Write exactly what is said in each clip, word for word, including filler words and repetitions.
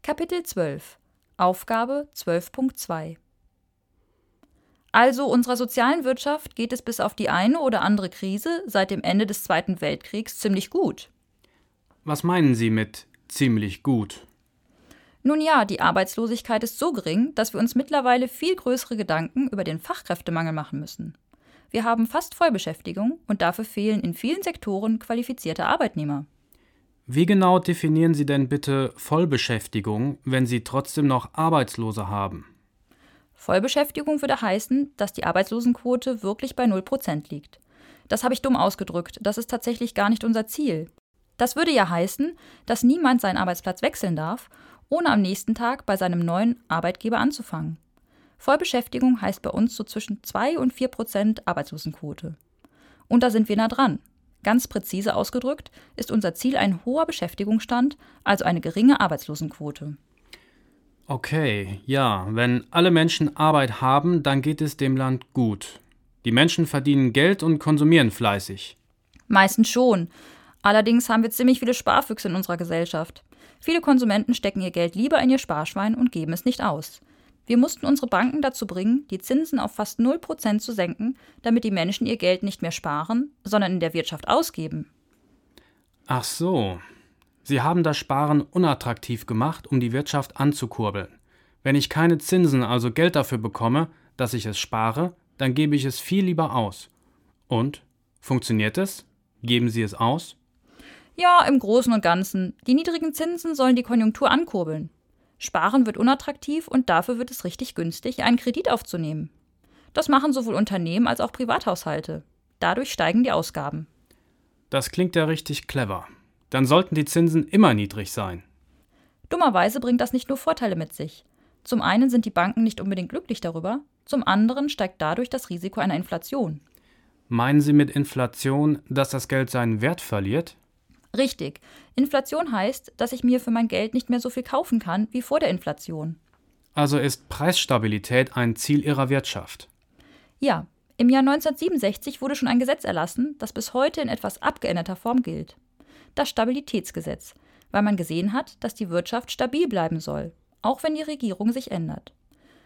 Kapitel zwölf. Aufgabe zwölf Punkt zwei. Also unserer sozialen Wirtschaft geht es bis auf die eine oder andere Krise seit dem Ende des Zweiten Weltkriegs ziemlich gut. Was meinen Sie mit ziemlich gut? Nun ja, die Arbeitslosigkeit ist so gering, dass wir uns mittlerweile viel größere Gedanken über den Fachkräftemangel machen müssen. Wir haben fast Vollbeschäftigung und dafür fehlen in vielen Sektoren qualifizierte Arbeitnehmer. Wie genau definieren Sie denn bitte Vollbeschäftigung, wenn Sie trotzdem noch Arbeitslose haben? Vollbeschäftigung würde heißen, dass die Arbeitslosenquote wirklich bei null Prozent liegt. Das habe ich dumm ausgedrückt, das ist tatsächlich gar nicht unser Ziel. Das würde ja heißen, dass niemand seinen Arbeitsplatz wechseln darf, ohne am nächsten Tag bei seinem neuen Arbeitgeber anzufangen. Vollbeschäftigung heißt bei uns so zwischen zwei und vier Prozent Arbeitslosenquote. Und da sind wir nah dran. Ganz präzise ausgedrückt ist unser Ziel ein hoher Beschäftigungsstand, also eine geringe Arbeitslosenquote. Okay, ja, wenn alle Menschen Arbeit haben, dann geht es dem Land gut. Die Menschen verdienen Geld und konsumieren fleißig. Meistens schon. Allerdings haben wir ziemlich viele Sparfüchse in unserer Gesellschaft. Viele Konsumenten stecken ihr Geld lieber in ihr Sparschwein und geben es nicht aus. Wir mussten unsere Banken dazu bringen, die Zinsen auf fast null Prozent zu senken, damit die Menschen ihr Geld nicht mehr sparen, sondern in der Wirtschaft ausgeben. Ach so. Sie haben das Sparen unattraktiv gemacht, um die Wirtschaft anzukurbeln. Wenn ich keine Zinsen, also Geld dafür bekomme, dass ich es spare, dann gebe ich es viel lieber aus. Und? Funktioniert es? Geben Sie es aus? Ja, im Großen und Ganzen. Die niedrigen Zinsen sollen die Konjunktur ankurbeln. Sparen wird unattraktiv und dafür wird es richtig günstig, einen Kredit aufzunehmen. Das machen sowohl Unternehmen als auch Privathaushalte. Dadurch steigen die Ausgaben. Das klingt ja richtig clever. Dann sollten die Zinsen immer niedrig sein. Dummerweise bringt das nicht nur Vorteile mit sich. Zum einen sind die Banken nicht unbedingt glücklich darüber, zum anderen steigt dadurch das Risiko einer Inflation. Meinen Sie mit Inflation, dass das Geld seinen Wert verliert? Richtig. Inflation heißt, dass ich mir für mein Geld nicht mehr so viel kaufen kann wie vor der Inflation. Also ist Preisstabilität ein Ziel Ihrer Wirtschaft? Ja, im Jahr neunzehnhundertsiebenundsechzig wurde schon ein Gesetz erlassen, das bis heute in etwas abgeänderter Form gilt. Das Stabilitätsgesetz, weil man gesehen hat, dass die Wirtschaft stabil bleiben soll, auch wenn die Regierung sich ändert.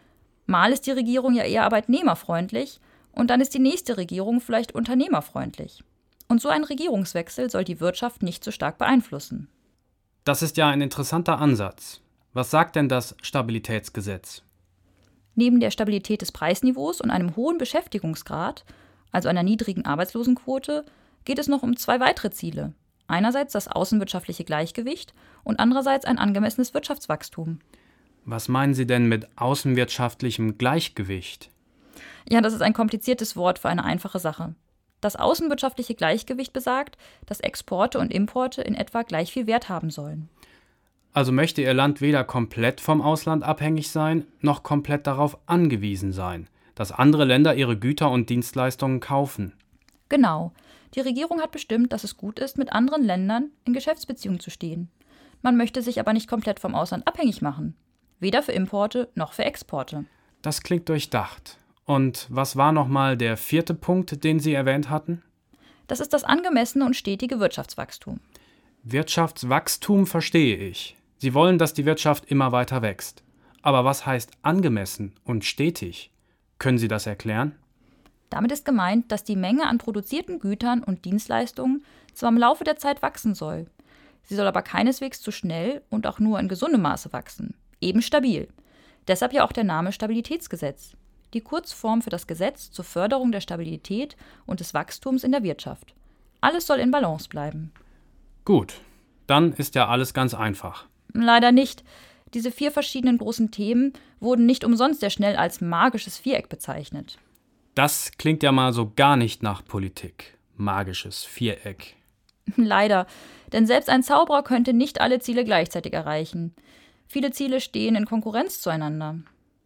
Mal ist die Regierung ja eher arbeitnehmerfreundlich und dann ist die nächste Regierung vielleicht unternehmerfreundlich. Und so ein Regierungswechsel soll die Wirtschaft nicht so stark beeinflussen. Das ist ja ein interessanter Ansatz. Was sagt denn das Stabilitätsgesetz? Neben der Stabilität des Preisniveaus und einem hohen Beschäftigungsgrad, also einer niedrigen Arbeitslosenquote, geht es noch um zwei weitere Ziele. Einerseits das außenwirtschaftliche Gleichgewicht und andererseits ein angemessenes Wirtschaftswachstum. Was meinen Sie denn mit außenwirtschaftlichem Gleichgewicht? Ja, das ist ein kompliziertes Wort für eine einfache Sache. Das außenwirtschaftliche Gleichgewicht besagt, dass Exporte und Importe in etwa gleich viel Wert haben sollen. Also möchte Ihr Land weder komplett vom Ausland abhängig sein, noch komplett darauf angewiesen sein, dass andere Länder ihre Güter und Dienstleistungen kaufen. Genau. Die Regierung hat bestimmt, dass es gut ist, mit anderen Ländern in Geschäftsbeziehungen zu stehen. Man möchte sich aber nicht komplett vom Ausland abhängig machen. Weder für Importe noch für Exporte. Das klingt durchdacht. Und was war nochmal der vierte Punkt, den Sie erwähnt hatten? Das ist das angemessene und stetige Wirtschaftswachstum. Wirtschaftswachstum verstehe ich. Sie wollen, dass die Wirtschaft immer weiter wächst. Aber was heißt angemessen und stetig? Können Sie das erklären? Damit ist gemeint, dass die Menge an produzierten Gütern und Dienstleistungen zwar im Laufe der Zeit wachsen soll. Sie soll aber keineswegs zu schnell und auch nur in gesundem Maße wachsen. Eben stabil. Deshalb ja auch der Name Stabilitätsgesetz. Die Kurzform für das Gesetz zur Förderung der Stabilität und des Wachstums in der Wirtschaft. Alles soll in Balance bleiben. Gut, dann ist ja alles ganz einfach. Leider nicht. Diese vier verschiedenen großen Themen wurden nicht umsonst sehr schnell als magisches Viereck bezeichnet. Das klingt ja mal so gar nicht nach Politik. Magisches Viereck. Leider, denn selbst ein Zauberer könnte nicht alle Ziele gleichzeitig erreichen. Viele Ziele stehen in Konkurrenz zueinander.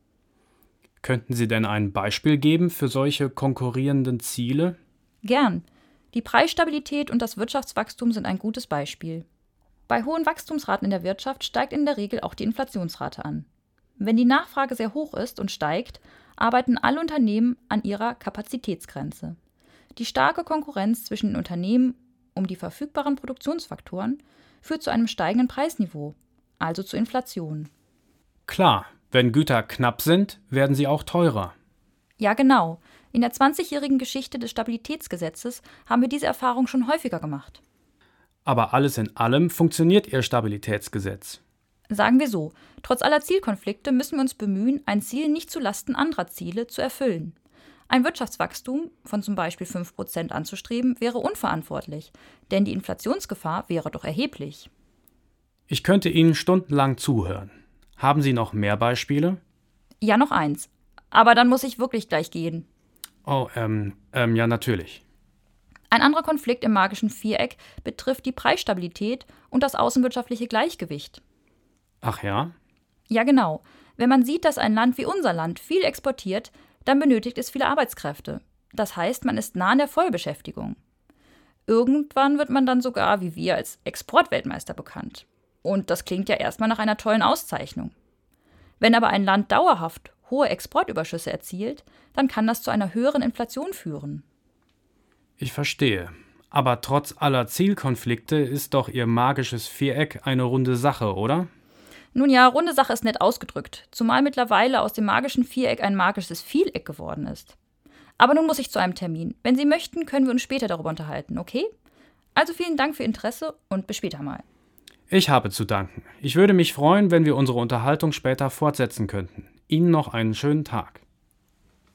Könnten Sie denn ein Beispiel geben für solche konkurrierenden Ziele? Gern. Die Preisstabilität und das Wirtschaftswachstum sind ein gutes Beispiel. Bei hohen Wachstumsraten in der Wirtschaft steigt in der Regel auch die Inflationsrate an. Wenn die Nachfrage sehr hoch ist und steigt, arbeiten alle Unternehmen an ihrer Kapazitätsgrenze. Die starke Konkurrenz zwischen den Unternehmen um die verfügbaren Produktionsfaktoren führt zu einem steigenden Preisniveau. also zur Inflation. Klar, wenn Güter knapp sind, werden sie auch teurer. Ja, genau. In der zwanzigjährigen Geschichte des Stabilitätsgesetzes haben wir diese Erfahrung schon häufiger gemacht. Aber alles in allem funktioniert Ihr Stabilitätsgesetz. Sagen wir so, trotz aller Zielkonflikte müssen wir uns bemühen, ein Ziel nicht zulasten anderer Ziele zu erfüllen. Ein Wirtschaftswachstum von zum Beispiel fünf Prozent anzustreben, wäre unverantwortlich, denn die Inflationsgefahr wäre doch erheblich. Ich könnte Ihnen stundenlang zuhören. Haben Sie noch mehr Beispiele? Ja, noch eins. Aber dann muss ich wirklich gleich gehen. Oh, ähm, ähm, ja, natürlich. Ein anderer Konflikt im magischen Viereck betrifft die Preisstabilität und das außenwirtschaftliche Gleichgewicht. Ach ja? Ja, genau. Wenn man sieht, dass ein Land wie unser Land viel exportiert, dann benötigt es viele Arbeitskräfte. Das heißt, man ist nah an der Vollbeschäftigung. Irgendwann wird man dann sogar, wie wir, als Exportweltmeister bekannt. Und das klingt ja erstmal nach einer tollen Auszeichnung. Wenn aber ein Land dauerhaft hohe Exportüberschüsse erzielt, dann kann das zu einer höheren Inflation führen. Ich verstehe. Aber trotz aller Zielkonflikte ist doch Ihr magisches Viereck eine runde Sache, oder? Nun ja, runde Sache ist nett ausgedrückt, zumal mittlerweile aus dem magischen Viereck ein magisches Vieleck geworden ist. Aber nun muss ich zu einem Termin. Wenn Sie möchten, können wir uns später darüber unterhalten, okay? Also vielen Dank für Ihr Interesse und bis später mal. Ich habe zu danken. Ich würde mich freuen, wenn wir unsere Unterhaltung später fortsetzen könnten. Ihnen noch einen schönen Tag.